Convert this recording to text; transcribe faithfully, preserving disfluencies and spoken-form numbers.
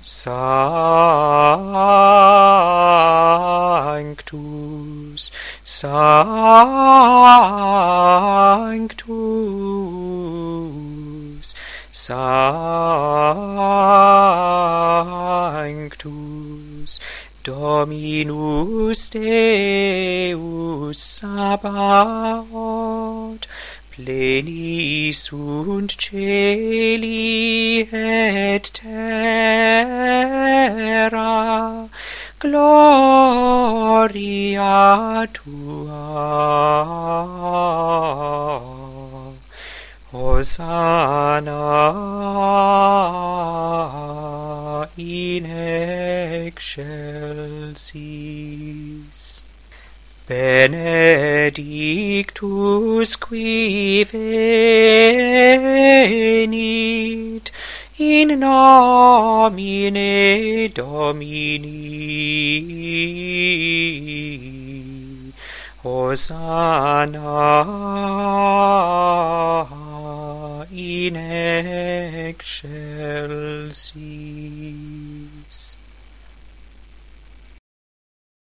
Sanctus, Sanctus, Sanctus, Dominus Deus Sabaoth, pleni sunt celi et terra, gloria tua. Hosanna in excelsis. Benedictus qui venit in nomine Domini. Hosanna in excelsis.